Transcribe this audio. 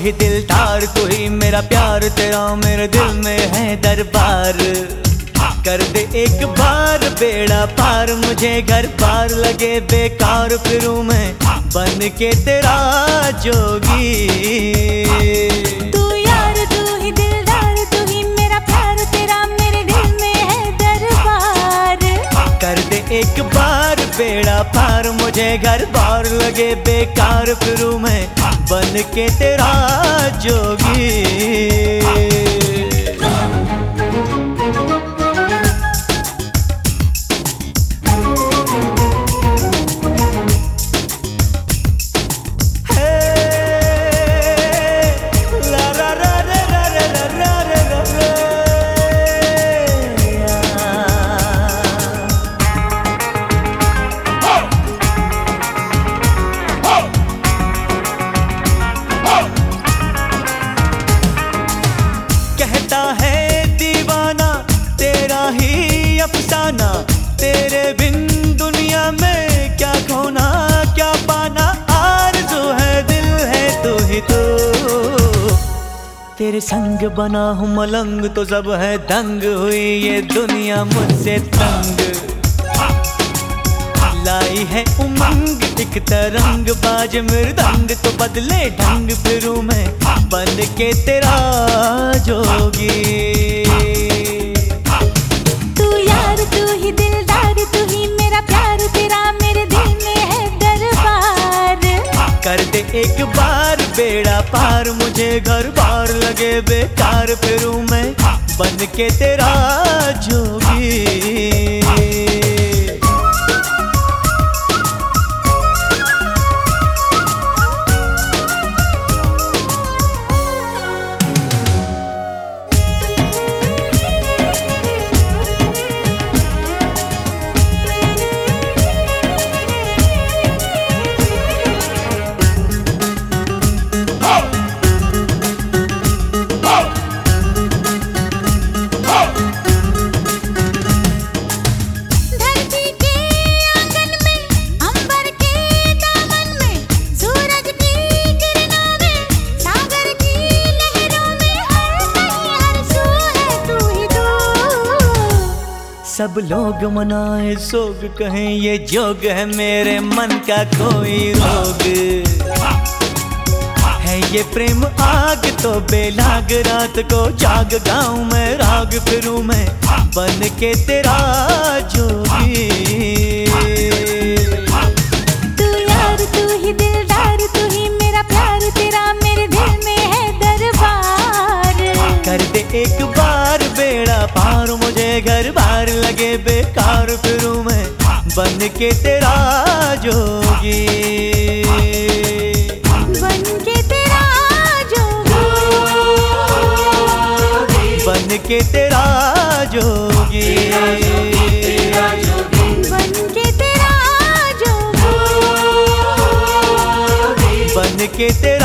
ही दिलदार, तू ही मेरा प्यार, तेरा मेरे दिल में है दरबार। कर दे एक बार बेड़ा पार, मुझे घर पार लगे बेकार, फिरूं मैं बन के तेरा जोगी। तू यार तू ही दिलदार, तू ही मेरा प्यार, तेरा मेरे दिल में है दरबार। कर दे एक बार बेड़ा पार, मुझे घर बार लगे बेकार, फिरूं मैं बन के तेरा जोगी। अफसाना तेरे बिन दुनिया में क्या खोना क्या पाना, आरज़ू है दिल है तू ही तो। तेरे संग बना हूँ मलंग तो सब है दंग, हुई ये दुनिया मुझसे तंग। लाई है उमंग एक तरंग, बाज मृदंग तो बदले ढंग, फिरूं मैं बन के तेरा जोगी। कर दे एक बार बेड़ा पार, मुझे घर बार लगे बेकार, फिरूं मैं बन के तेरा जोगी। सब लोग मनाए सोग, कहें ये जोग है मेरे मन का कोई रोग। है ये प्रेम आग तो बेलाग, रात को जाग गाऊं मैं राग, फिरूं मैं बन के तेरा जोगी। तू यार तू ही दिलदार, तू ही मेरा प्यार, तेरा मेरे दिल में है दरबार। कर दे एक बार बेड़ा पार, मुझे घर बार लगे बेकार, फिरूं मैं बन के तेरा जोगी। बन के तेरा जोगी, बन के तेरा जोगी, बन के तेरा जोगी, बन के तेरा